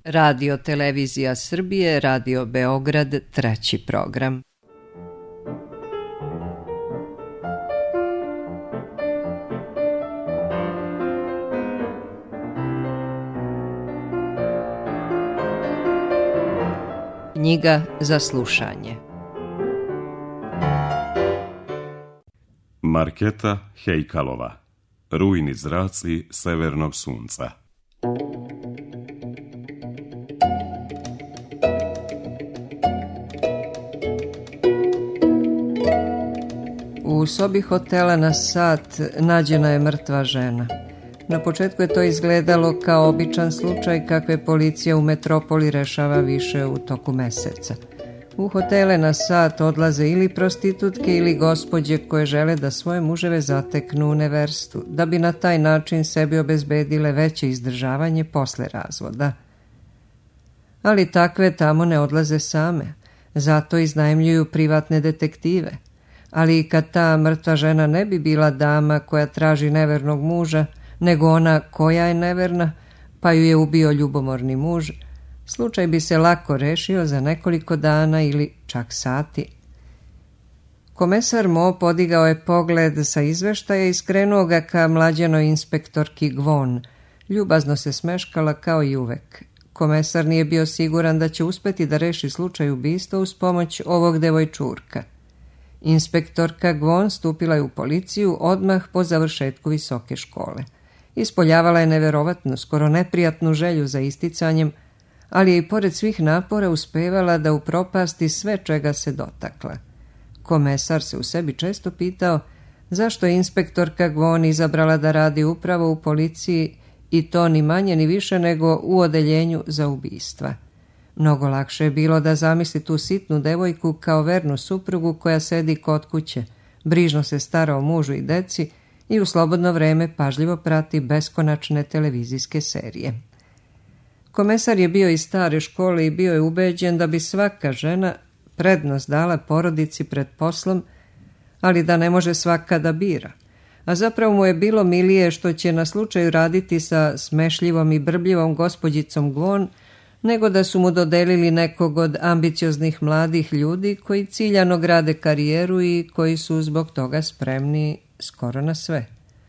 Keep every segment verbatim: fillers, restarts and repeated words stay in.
Radio Televizija Srbije, Radio Beograd, treći program. Knjiga za slušanje. Marketa Hejkalova. Rujni zraci severnog sunca. U sobi hotela na sat nađena je mrtva žena. Na početku je to izgledalo kao običan slučaj kakve policija u metropoli rešava više u toku meseca. U hotele na sat odlaze ili prostitutke ili gospođe koje žele da svoje muževe zateknu u neverstvu, da bi na taj način sebi obezbedile veće izdržavanje posle razvoda. Ali takve tamo ne odlaze same, zato iznajmljuju privatne detektive. Ali i kad ta mrtva žena ne bi bila dama koja traži nevernog muža, nego ona koja je neverna, pa ju je ubio ljubomorni muž, slučaj bi se lako rešio za nekoliko dana ili čak sati. Komesar Mo podigao je pogled sa izveštaja i skrenuo ga ka mlađenoj inspektorki Gvon. Ljubazno se smeškala kao i uvek. Komesar nije bio siguran da će uspeti da reši slučaj ubistva uz pomoć ovog devojčurka. Inspektorka Gvon stupila je u policiju odmah po završetku visoke škole. Ispoljavala je neverovatnu, skoro neprijatnu želju za isticanjem, ali je i pored svih napora uspevala da upropasti sve čega se dotakla. Komesar se u sebi često pitao zašto je inspektorka Gvon izabrala da radi upravo u policiji i to ni manje ni više nego u odeljenju za ubistva. Mnogo lakše je bilo da zamisli tu sitnu devojku kao vernu suprugu koja sedi kod kuće, brižno se stara o mužu i deci i u slobodno vreme pažljivo prati beskonačne televizijske serije. Komesar je bio iz stare škole i bio je ubeđen da bi svaka žena prednost dala porodici pred poslom, ali da ne može svaka da bira. A zapravo mu je bilo milije što će na slučaju raditi sa smešljivom i brbljivom gospođicom Gvon, nego da su mu dodelili nekog od ambicioznih mladih ljudi koji ciljano grade karijeru i koji su zbog toga spremni skoro na sve.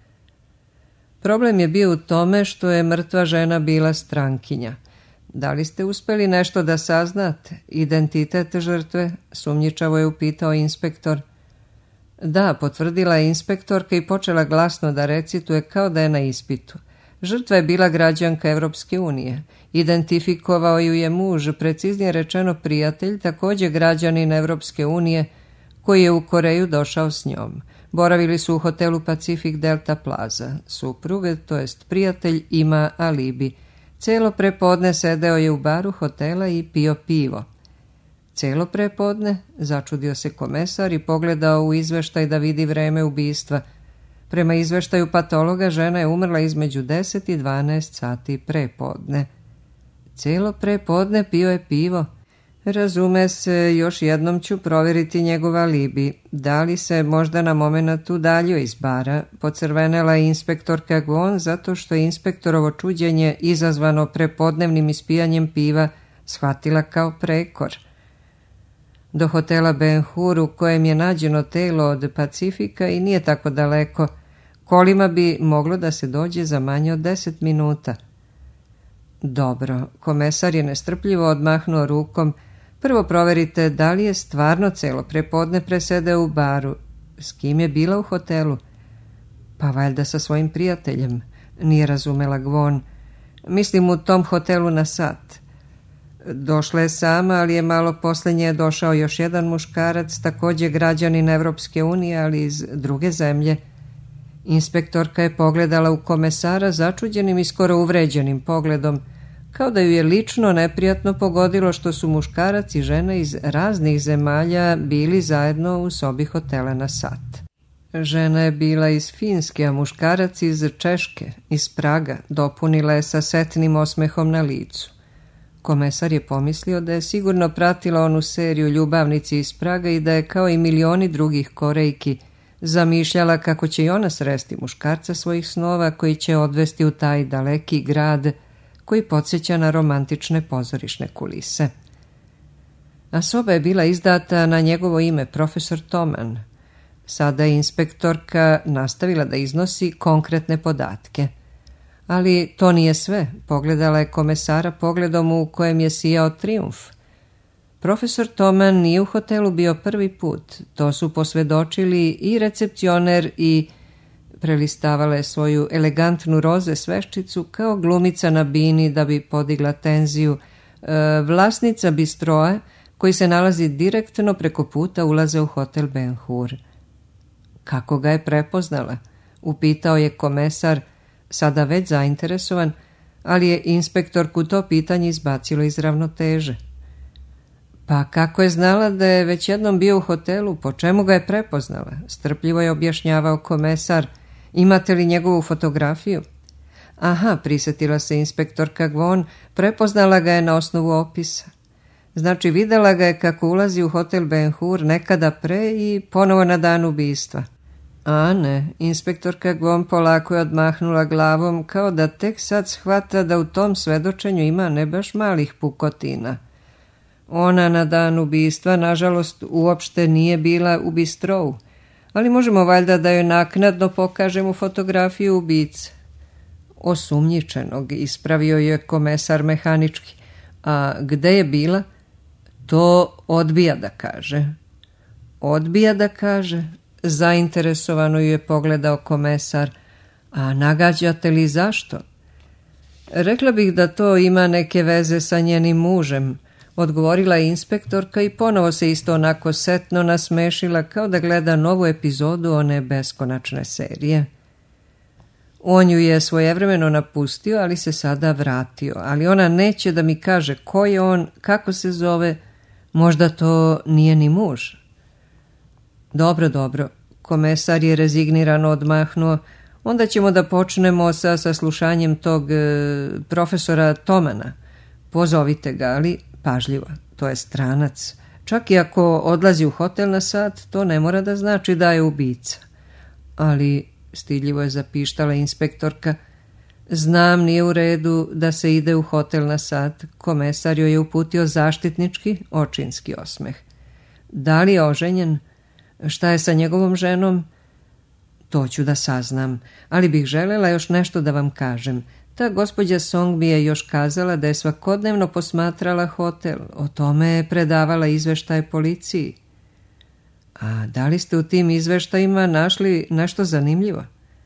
Problem je bio u tome što je mrtva žena bila strankinja. Da li ste uspeli nešto da saznate? Identitet žrtve? Sumnjičavo je upitao inspektor. Da, potvrdila je inspektorka i počela glasno da recituje kao da je na ispitu. Žrtva je bila građanka Evropske unije. Identifikovao ju je muž, preciznije rečeno prijatelj, također građanin Evropske unije, koji je u Koreju došao s njom. Boravili su u hotelu Pacific Delta Plaza. Suprug, to jest prijatelj, ima alibi. Celo prepodne sedeo je u baru hotela i pio pivo. Celo prepodne, začudio se komesar i pogledao u izveštaj da vidi vreme ubistva. Prema izveštaju patologa, žena je umrla između deset i dvanaest sati prepodne. Celo prepodne pio je pivo. Razume se, još jednom ću provjeriti njegov alibi. Da li se možda na moment udaljio iz bara? Pocrvenela je inspektorka Gvon zato što je inspektorovo čuđenje izazvano prepodnevnim ispijanjem piva shvatila kao prekor. Do hotela Ben Hur u kojem je nađeno telo od Pacifika i nije tako daleko, kolima bi moglo da se dođe za manje od deset minuta. Dobro, komesar je nestrpljivo odmahnuo rukom. Prvo proverite da li je stvarno celo prepodne presedeo u baru. S kim je bila u hotelu? Pa valjda sa svojim prijateljem, nije razumela Gvon. Mislim u tom hotelu na sat. Došla je sama, ali je malo posle nje došao još jedan muškarac, također građanin Evropske unije, ali iz druge zemlje. Inspektorka je pogledala u komesara začuđenim i skoro uvređenim pogledom, kao da ju je lično neprijatno pogodilo što su muškarac i žena iz raznih zemalja bili zajedno u sobi hotela na sat. Žena je bila iz Finske, a muškarac iz Češke, iz Praga, dopunila je sa setnim osmehom na licu. Komesar je pomislio da je sigurno pratila onu seriju Ljubavnici iz Praga i da je kao i milioni drugih Korejki zamišljala kako će i ona sresti muškarca svojih snova koji će odvesti u taj daleki grad koji podsjeća na romantične pozorišne kulise. A soba je bila izdata na njegovo ime, profesor Toman. Sada je inspektorka nastavila da iznosi konkretne podatke. Ali to nije sve. Pogledala je komesara pogledom u kojem je sijao trijumf. Profesor Toman nije u hotelu bio prvi put. To su posvjedočili i recepcioner i prelistavala je svoju elegantnu roze sveščicu kao glumica na bini da bi podigla tenziju. E, vlasnica bistroa koji se nalazi direktno preko puta ulaze u hotel Ben Hur. Kako ga je prepoznala? Upitao je komesar, sada već zainteresovan, ali je inspektorku to pitanje izbacilo iz ravnoteže. Pa kako je znala da je već jednom bio u hotelu, po čemu ga je prepoznala? Strpljivo je objašnjavao komesar. Imate li njegovu fotografiju? Aha, prisjetila se inspektorka Gvon, prepoznala ga je na osnovu opisa. Znači vidjela ga je kako ulazi u hotel Ben Hur nekada pre i ponovo na dan ubistva. A ne, inspektorka Gvon polako je odmahnula glavom kao da tek sad shvata da u tom svedočenju ima ne baš malih pukotina. Ona na dan ubistva, nažalost, uopšte nije bila u bistrovu, ali možemo valjda da joj naknadno pokažemo fotografiju ubice. Osumnjičenog, ispravio je komesar mehanički. A gde je bila? To odbija da kaže. Odbija da kaže? Zainteresovano ju je pogledao komesar. A nagađate li zašto? Rekla bih da to ima neke veze sa njenim mužem, odgovorila je inspektorka i ponovo se isto onako setno nasmešila kao da gleda novu epizodu one beskonačne serije. On ju je svojevremeno napustio, ali se sada vratio, ali ona neće da mi kaže ko je on, kako se zove, možda to nije ni muž. Dobro, dobro, komesar je rezignirano odmahnuo, onda ćemo da počnemo sa saslušanjem tog e, profesora Tomana. Pozovite ga, ali pažljivo, to je stranac. Čak i ako odlazi u hotel na sat, to ne mora da znači da je ubica. Ali, stidljivo je zapištala inspektorka, znam, nije u redu da se ide u hotel na sat. Komesar joj je uputio zaštitnički, očinski osmeh. Da li je oženjen? Šta je sa njegovom ženom? To ću da saznam, ali bih želela još nešto da vam kažem. Ta gospođa Song mi je još kazala da je svakodnevno posmatrala hotel, o tome je predavala izveštaje policiji. A da li ste u tim izveštajima našli nešto zanimljivo?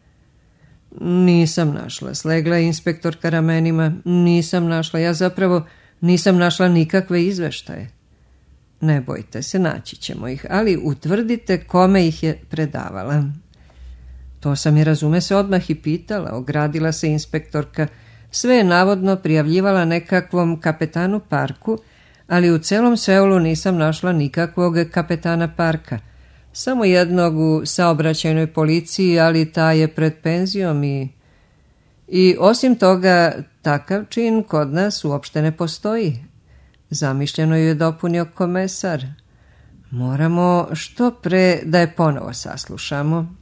Nisam našla, slegla je inspektorka ramenima. Nisam našla, ja zapravo nisam našla nikakve izveštaje. Ne bojte se, naći ćemo ih, ali utvrdite kome ih je predavala. To sam je, razume se, odmah i pitala, ogradila se inspektorka. Sve je navodno prijavljivala nekakvom kapetanu parku, ali u celom Seulu nisam našla nikakvog kapetana parka. Samo jednog u saobraćajnoj policiji, ali ta je pred penzijom i... I osim toga, takav čin kod nas uopšte ne postoji. Zamišljeno ju je dopunio komesar. Moramo što pre da je ponovo saslušamo.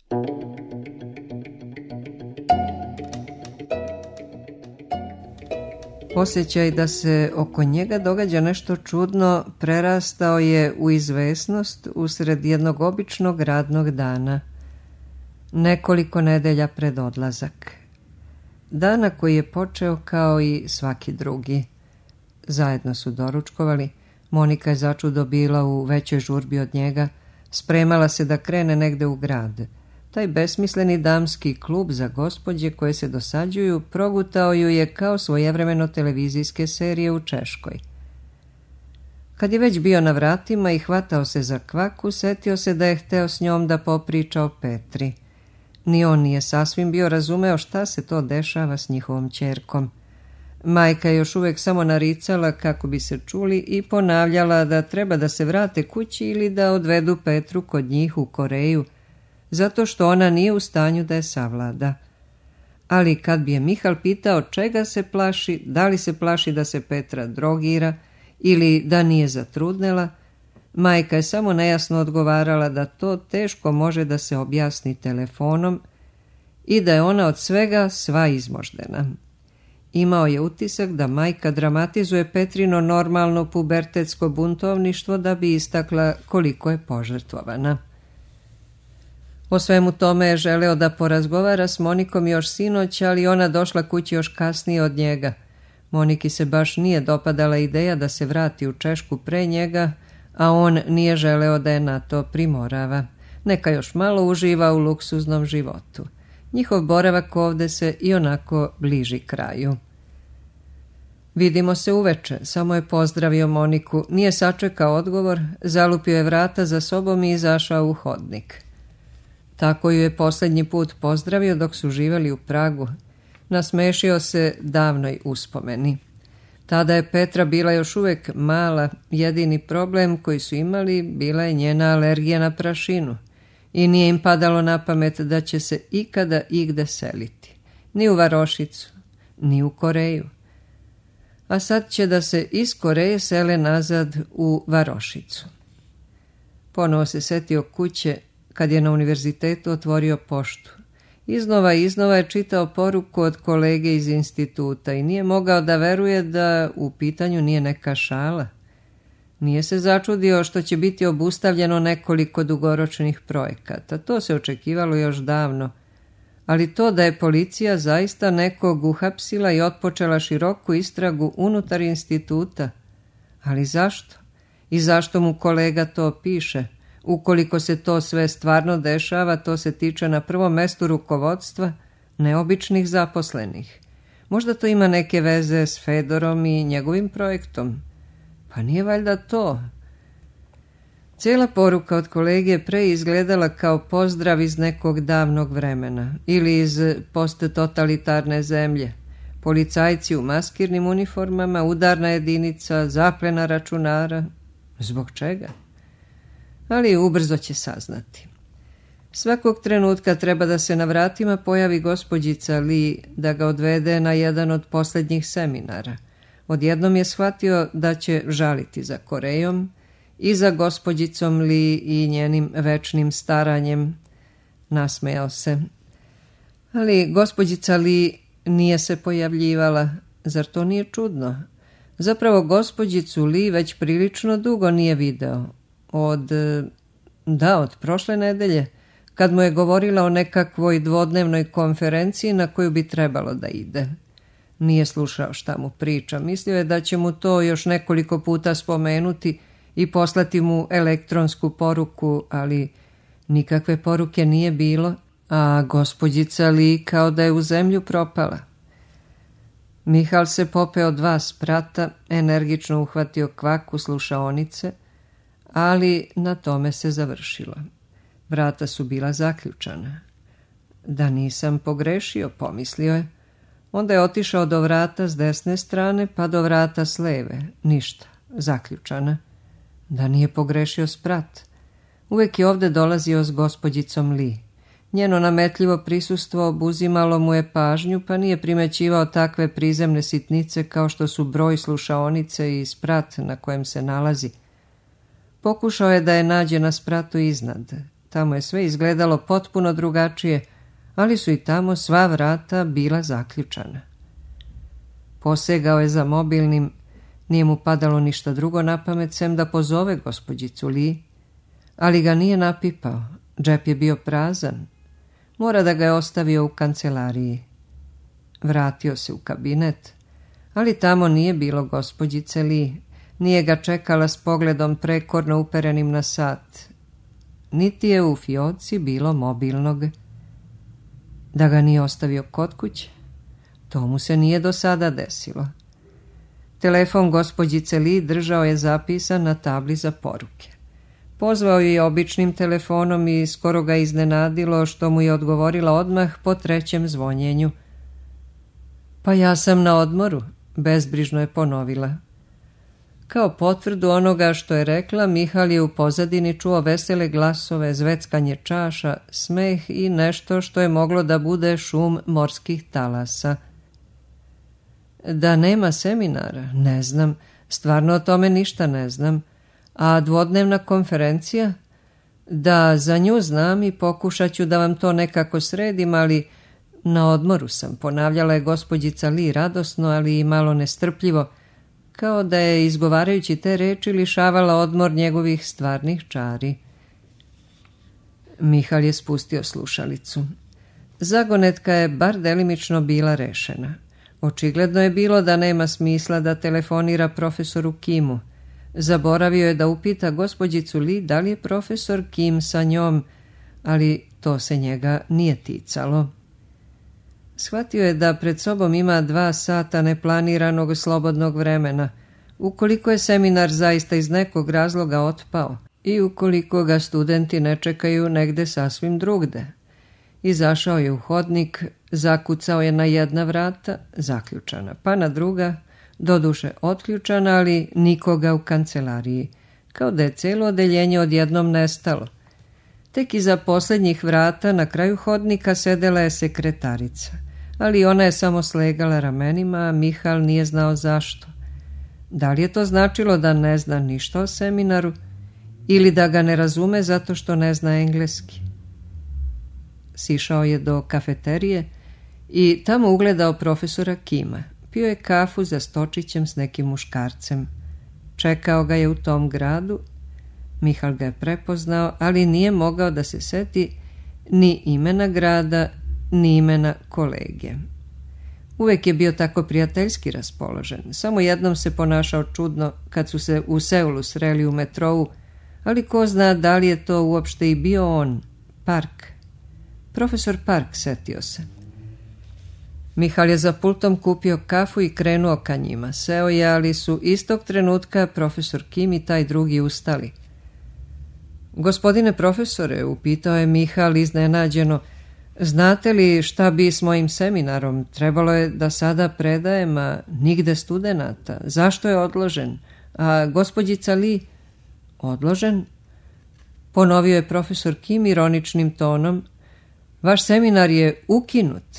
Osjećaj da se oko njega događa nešto čudno prerastao je u izvesnost usred jednog običnog radnog dana. Nekoliko nedelja pred odlazak. Dana koji je počeo kao i svaki drugi. Zajedno su doručkovali. Monika je začudo bila u većoj žurbi od njega. Spremala se da krene negde u grad. Taj besmisleni damski klub za gospođe koje se dosađuju progutao ju je kao svojevremeno televizijske serije u Češkoj. Kad je već bio na vratima i hvatao se za kvaku, setio se da je hteo s njom da popriča o Petri. Ni on nije sasvim bio razumeo šta se to dešava s njihovom ćerkom. Majka je još uvijek samo naricala kako bi se čuli i ponavljala da treba da se vrate kući ili da odvedu Petru kod njih u Koreju, zato što ona nije u stanju da je savlada. Ali kad bi je Mihal pitao čega se plaši, da li se plaši da se Petra drogira ili da nije zatrudnela, majka je samo nejasno odgovarala da to teško može da se objasni telefonom i da je ona od svega sva izmoždena. Imao je utisak da majka dramatizuje Petrino normalno pubertetsko buntovništvo da bi istakla koliko je požrtvovana. O svemu tome je želeo da porazgovara s Monikom još sinoć, ali ona došla kući još kasnije od njega. Moniki se baš nije dopadala ideja da se vrati u Češku pre njega, a on nije želeo da je na to primorava. Neka još malo uživa u luksuznom životu. Njihov boravak ovde se i onako bliži kraju. Vidimo se uveče, samo je pozdravio Moniku, nije sačekao odgovor, zalupio je vrata za sobom i izašao u hodnik. Tako ju je posljednji put pozdravio dok su živjeli u Pragu. Nasmešio se davnoj uspomeni. Tada je Petra bila još uvijek mala, jedini problem koji su imali bila je njena alergija na prašinu i nije im padalo na pamet da će se ikada igde seliti. Ni u Varošicu, ni u Koreju. A sad će da se iz Koreje sele nazad u Varošicu. Ponovo se setio kuće kad je na univerzitetu otvorio poštu. Iznova i iznova je čitao poruku od kolege iz instituta i nije mogao da veruje da u pitanju nije neka šala. Nije se začudio što će biti obustavljeno nekoliko dugoročnih projekata. To se očekivalo još davno. Ali to da je policija zaista nekog uhapsila i otpočela široku istragu unutar instituta. Ali zašto? I zašto mu kolega to piše? Ukoliko se to sve stvarno dešava, to se tiče na prvom mestu rukovodstva, neobičnih zaposlenih. Možda to ima neke veze s Fedorom i njegovim projektom. Pa nije valjda to. Cijela poruka od kolege pre izgledala kao pozdrav iz nekog davnog vremena ili iz posttotalitarne zemlje. Policajci u maskirnim uniformama, udarna jedinica, zaplena računara. Zbog čega? Ali ubrzo će saznati. Svakog trenutka treba da se na vratima pojavi gospođica Li da ga odvede na jedan od posljednjih seminara. Odjednom je shvatio da će žaliti za Korejom i za gospođicom Li i njenim večnim staranjem. Nasmejao se. Ali gospođica Li nije se pojavljivala. Zar to nije čudno? Zapravo gospođicu Li već prilično dugo nije video. Od, da, od prošle nedelje, kad mu je govorila o nekakvoj dvodnevnoj konferenciji na koju bi trebalo da ide. Nije slušao šta mu priča, mislio je da će mu to još nekoliko puta spomenuti i poslati mu elektronsku poruku, ali nikakve poruke nije bilo, a gospođica Li kao da je u zemlju propala. Mihal se popeo dva sprata, energično uhvatio kvaku slušaonice, ali na tome se završilo. Vrata su bila zaključana. Da nisam pogrešio, pomislio je. Onda je otišao do vrata s desne strane, pa do vrata s leve. Ništa, zaključana. Da nije pogrešio sprat. Uvijek je ovde dolazio s gospođicom Li. Njeno nametljivo prisustvo obuzimalo mu je pažnju, pa nije primećivao takve prizemne sitnice kao što su broj slušaonice i sprat na kojem se nalazi. Pokušao je da je nađe na spratu iznad. Tamo je sve izgledalo potpuno drugačije, ali su i tamo sva vrata bila zaključana. Posegao je za mobilnim, nije mu padalo ništa drugo na pamet sem da pozove gospođicu Li, ali ga nije napipao, džep je bio prazan. Mora da ga je ostavio u kancelariji. Vratio se u kabinet, ali tamo nije bilo gospođice Li. Nije ga čekala s pogledom prekorno uperenim na sat. Niti je u fioci bilo mobilnog. Da ga nije ostavio kod kuće? To mu se nije do sada desilo. Telefon gospođice Li držao je zapisan na tabli za poruke. Pozvao je običnim telefonom i skoro ga iznenadilo što mu je odgovorila odmah po trećem zvonjenju. Pa ja sam na odmoru, bezbrižno je ponovila. Kao potvrdu onoga što je rekla, Mihal je u pozadini čuo vesele glasove, zveckanje čaša, smeh i nešto što je moglo da bude šum morskih talasa. Da nema seminara, ne znam, stvarno o tome ništa ne znam. A dvodnevna konferencija? Da, za nju znam i pokušat ću da vam to nekako sredim, ali Na odmoru sam, ponavljala je gospođica Li radosno, ali i malo nestrpljivo, kao da je, izgovarajući te reči, lišavala odmor njegovih stvarnih čari. Mihal je spustio slušalicu. Zagonetka je bar delimično bila rešena. Očigledno je bilo da nema smisla da telefonira profesoru Kimu. Zaboravio je da upita gospođicu Li da li je profesor Kim sa njom, ali to se njega nije ticalo. Shvatio je da pred sobom ima dva sata neplaniranog slobodnog vremena, ukoliko je seminar zaista iz nekog razloga otpao i ukoliko ga studenti ne čekaju negde sasvim drugde. Izašao je u hodnik, zakucao je na jedna vrata, zaključana, pa na druga, doduše otključana, ali nikoga u kancelariji, kao da je celo odeljenje odjednom nestalo. Tek iza posljednjih vrata na kraju hodnika sedela je sekretarica, ali ona je samo slegala ramenima, a Mihal nije znao zašto. Da li je to značilo da ne zna ništa o seminaru ili da ga ne razume zato što ne zna engleski? Sišao je do kafeterije i tamo ugledao profesora Kima. Pio je kafu za stočićem s nekim muškarcem. Čekao ga je u tom gradu. Mihal ga je prepoznao, ali nije mogao da se seti ni imena grada, ni imena kolege. Uvek je bio tako prijateljski raspoložen. Samo jednom se ponašao čudno kad su se u Seulu sreli u metrou, ali ko zna da li je to uopšte i bio on, Park. Profesor Park, setio se. Mihal je za pultom kupio kafu i krenuo ka njima. Seo je, ali su istog trenutka profesor Kim i taj drugi ustali. Gospodine profesore, upitao je Mihal iznenađeno, znate li šta bi s mojim seminarom? Trebalo je da sada predajem, a nigde studenata. Zašto je odložen? A gospođica Li? Odložen? Ponovio je profesor Kim ironičnim tonom. Vaš seminar je ukinut.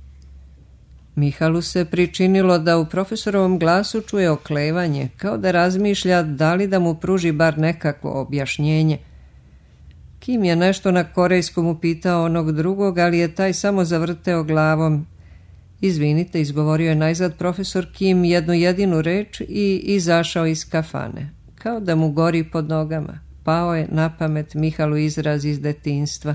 Mihalu se pričinilo da u profesorovom glasu čuje oklevanje, kao da razmišlja da li da mu pruži bar nekakvo objašnjenje. Kim je nešto na korejskom upitao onog drugog, ali je taj samo zavrteo glavom. Izvinite, izgovorio je najzad profesor Kim jednu jedinu reč i izašao iz kafane, kao da mu gori pod nogama. Pao je na pamet Mihalu izraz iz detinjstva.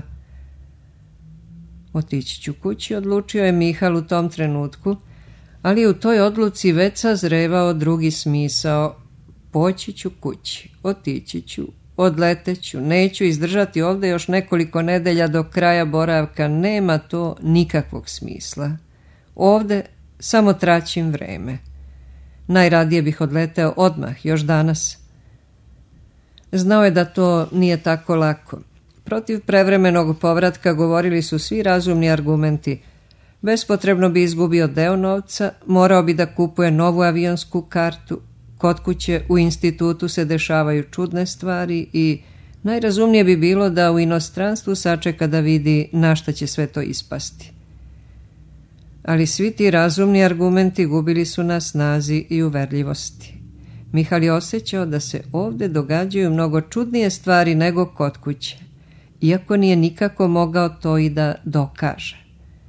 Otići ću kući, odlučio je Mihal u tom trenutku, ali u toj odluci već sazrevao drugi smisao. Poći ću kući, otići ću, odleteću, neću izdržati ovdje još nekoliko nedelja do kraja boravka, nema to nikakvog smisla. Ovdje samo traćim vreme. Najradije bih odleteo odmah, još danas. Znao je da to nije tako lako. Protiv prevremenog povratka govorili su svi razumni argumenti. Bespotrebno bi izgubio deo novca, morao bi da kupuje novu avionsku kartu, kod kuće u institutu se dešavaju čudne stvari i najrazumnije bi bilo da u inostranstvu sačeka da vidi na šta će sve to ispasti. Ali svi ti razumni argumenti gubili su na snazi i uverljivosti. Mihal je osjećao da se ovdje događaju mnogo čudnije stvari nego kod kuće, iako nije nikako mogao to i da dokaže.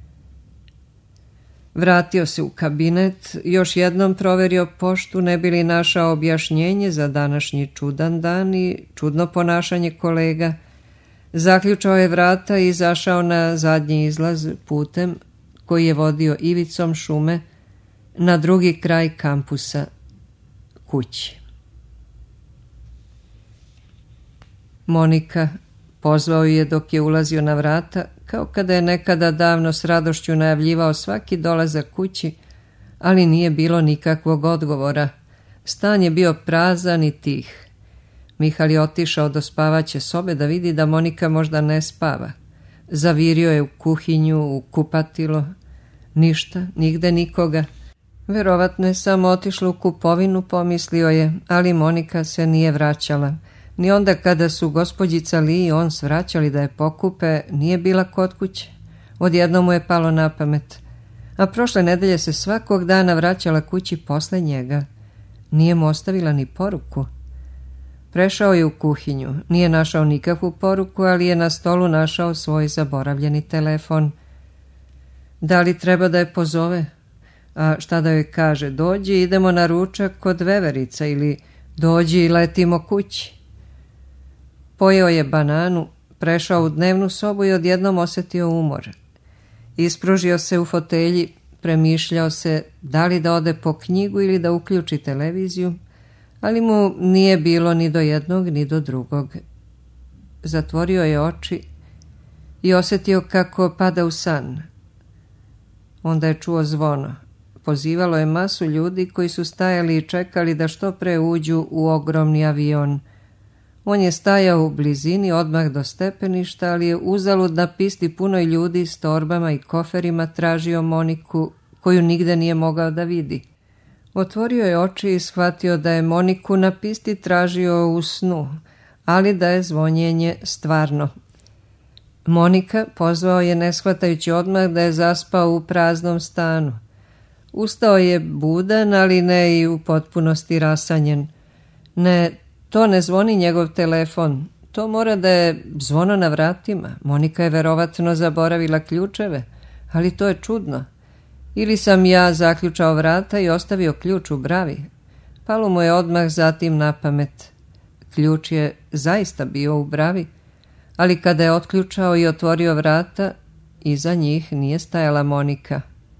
Vratio se u kabinet, još jednom proverio poštu, ne bi li našao objašnjenje za današnji čudan dan i čudno ponašanje kolega. Zaključao je vrata i izašao na zadnji izlaz putem koji je vodio ivicom šume na drugi kraj kampusa, kući. Monika pozvao je dok je ulazio na vrata, kao kada je nekada davno s radošću najavljivao svaki dolazak kući, ali nije bilo nikakvog odgovora. Stan je bio prazan i tih. Mihal je otišao do spavaće sobe da vidi da Monika možda ne spava. Zavirio je u kuhinju, u kupatilo. Ništa, nigde nikoga. Verovatno je samo otišla u kupovinu, pomislio je, ali Monika se nije vraćala. Ni onda kada su gospođica Li i on svraćali da je pokupe, nije bila kod kuće. Odjednom mu je palo na pamet. A prošle nedelje se svakog dana vraćala kući posle njega. Nije mu ostavila ni poruku. Prešao je u kuhinju. Nije našao nikakvu poruku, ali je na stolu našao svoj zaboravljeni telefon. Da li treba da je pozove? A šta da joj kaže? Dođi, idemo na ručak kod veverica ili dođi i letimo kući. Pojeo je bananu, prešao u dnevnu sobu i odjednom osjetio umor. Ispružio se u fotelji, premišljao se da li da ode po knjigu ili da uključi televiziju, ali mu nije bilo ni do jednog ni do drugog. Zatvorio je oči i osjetio kako pada u san. Onda je čuo zvono. Pozivalo je masu ljudi koji su stajali i čekali da što pre uđu u ogromni avion. On je stajao u blizini, odmah do stepeništa, ali je uzalud na pisti punoj ljudi s torbama i koferima tražio Moniku, koju nigde nije mogao da vidi. Otvorio je oči i shvatio da je Moniku na pisti tražio u snu, ali da je zvonjenje stvarno. Monika pozvao je ne shvatajući odmah da je zaspao u praznom stanu. Ustao je budan, ali ne i u potpunosti rasanjen. Ne, to ne zvoni njegov telefon. To mora da je zvono na vratima. Monika je verovatno zaboravila ključeve, ali to je čudno. Ili sam ja zaključao vrata i ostavio ključ u bravi. Palo mu je odmah zatim na pamet. Ključ je zaista bio u bravi, ali kada je otključao i otvorio vrata, iza njih nije stajala Monika.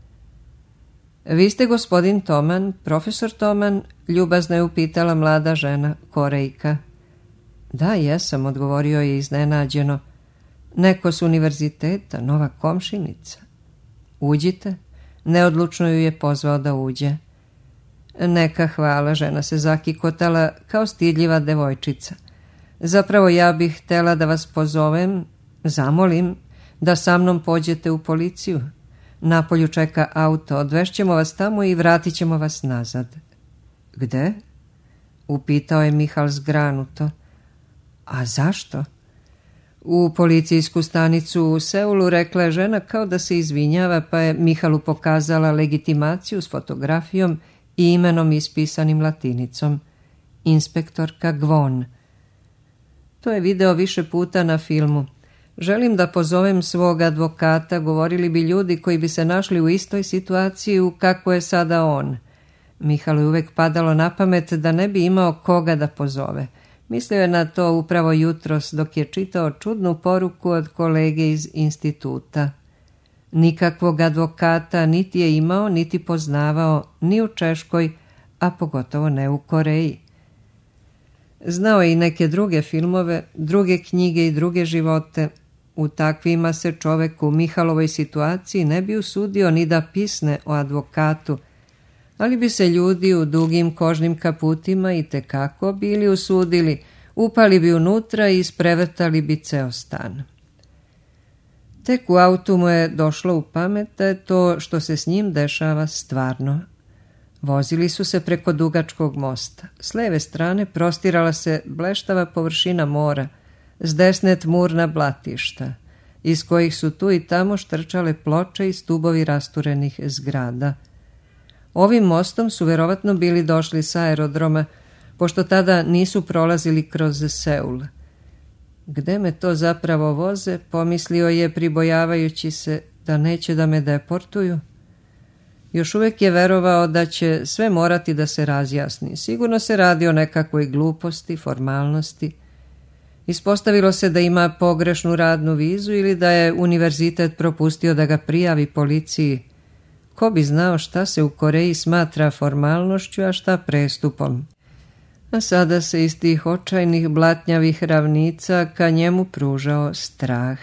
Vi ste gospodin Toman, profesor Toman, ljubazno je upitala mlada žena, Korejka. Da, jesam, odgovorio je iznenađeno. Neko s univerziteta, nova komšinica. Uđite. Neodlučno ju je pozvao da uđe. Neka hvala, žena se zakikotala kao stidljiva devojčica. Zapravo ja bih htjela da vas pozovem, zamolim, da sa mnom pođete u policiju. Napolju čeka auto, odvešćemo vas tamo i vratit ćemo vas nazad. Gde? Upitao je Mihal zgranuto. A zašto? U policijsku stanicu u Seulu, rekla je žena kao da se izvinjava, pa je Mihalu pokazala legitimaciju s fotografijom i imenom ispisanim latinicom. Inspektorka Gvon. To je video više puta na filmu. Želim da pozovem svog advokata, govorili bi ljudi koji bi se našli u istoj situaciji u kako je sada on. Mihalu je uvek padalo na pamet da ne bi imao koga da pozove. Mislio je na to upravo jutros dok je čitao čudnu poruku od kolege iz instituta. Nikakvog advokata niti je imao, niti poznavao, ni u Češkoj, a pogotovo ne u Koreji. Znao je i neke druge filmove, druge knjige i druge živote. U takvima se čovek u Mihalovoj situaciji ne bi usudio ni da pisne o advokatu, ali bi se ljudi u dugim kožnim kaputima i tekako bili usudili, upali bi unutra i isprevrtali bi ceo stan. Tek u autu mu je došlo u pamet da je to što se s njim dešava stvarno. Vozili su se preko dugačkog mosta. S leve strane prostirala se bleštava površina mora, s desne tmurna blatišta, iz kojih su tu i tamo štrčale ploče i stubovi rasturenih zgrada. Ovim mostom su verovatno bili došli sa aerodroma, pošto tada nisu prolazili kroz Seul. Gde me to zapravo voze, pomislio je pribojavajući se da neće da me deportuju. Još uvijek je verovao da će sve morati da se razjasni. Sigurno se radi o nekakvoj gluposti, formalnosti. Ispostavilo se da ima pogrešnu radnu vizu ili da je univerzitet propustio da ga prijavi policiji. Ko bi znao šta se u Koreji smatra formalnošću, a šta prestupom. A sada se iz tih očajnih blatnjavih ravnica ka njemu pružao strah.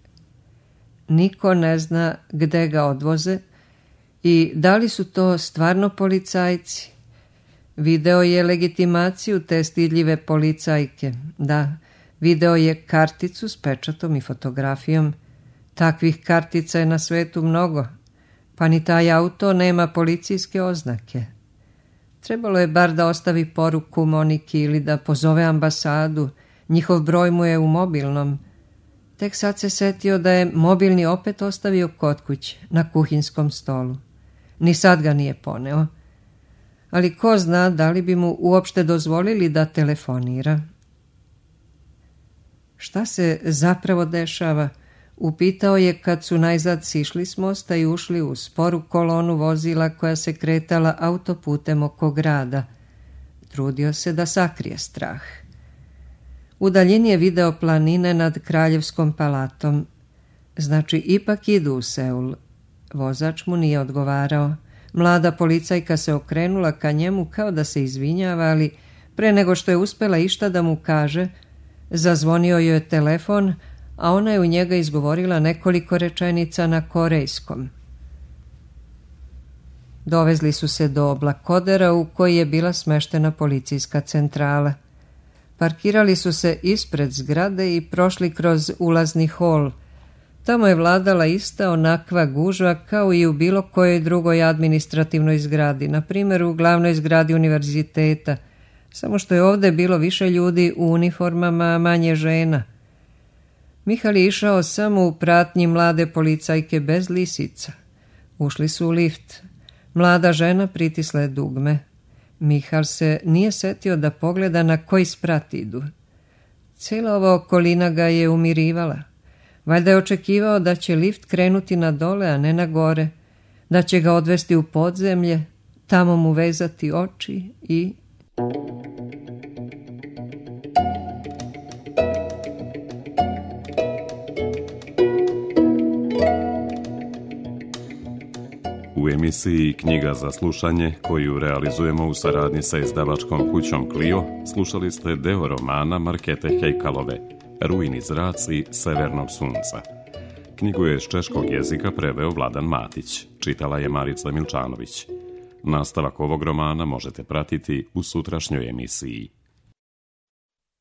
Niko ne zna gde ga odvoze i da li su to stvarno policajci. Video je legitimaciju te stidljive policajke. Da, video je karticu s pečatom i fotografijom. Takvih kartica je na svetu mnogo. Pa ni taj auto nema policijske oznake. Trebalo je bar da ostavi poruku Moniki ili da pozove ambasadu. Njihov broj mu je u mobilnom. Tek sad se setio da je mobilni opet ostavio kod kuće, na kuhinskom stolu. Ni sad ga nije poneo. Ali ko zna da li bi mu uopšte dozvolili da telefonira. Šta se zapravo dešava? Upitao je kad su najzad sišli s mosta i ušli u sporu kolonu vozila koja se kretala autoputem oko grada. Trudio se da sakrije strah. U daljini je video planine nad Kraljevskom palatom. Znači, ipak idu u Seul. Vozač mu nije odgovarao. Mlada policajka se okrenula ka njemu kao da se izvinjava, ali pre nego što je uspela išta da mu kaže, zazvonio joj je telefon, a ona je u njega izgovorila nekoliko rečenica na korejskom. Dovezli su se do oblakodera u koji je bila smeštena policijska centrala. Parkirali su se ispred zgrade i prošli kroz ulazni hol. Tamo je vladala ista onakva gužva kao i u bilo kojoj drugoj administrativnoj zgradi, na primjer u glavnoj zgradi univerziteta, samo što je ovdje bilo više ljudi u uniformama, a manje žena. Mihal je išao samo u pratnji mlade policajke bez lisica. Ušli su u lift. Mlada žena pritisla je dugme. Mihal se nije setio da pogleda na koji sprat idu. Cijela ova okolina ga je umirivala. Valjda je očekivao da će lift krenuti na dole, a ne na gore, da će ga odvesti u podzemlje, tamo mu vezati oči i... U emisiji Knjiga za slušanje, koju realizujemo u saradnji sa izdavačkom kućom Clio, slušali ste deo romana Markete Hejkalove, Rujni zraci severnog sunca. Knjigu je iz češkog jezika preveo Vladan Matić, čitala je Marica Milčanović. Nastavak ovog romana možete pratiti u sutrašnjoj emisiji.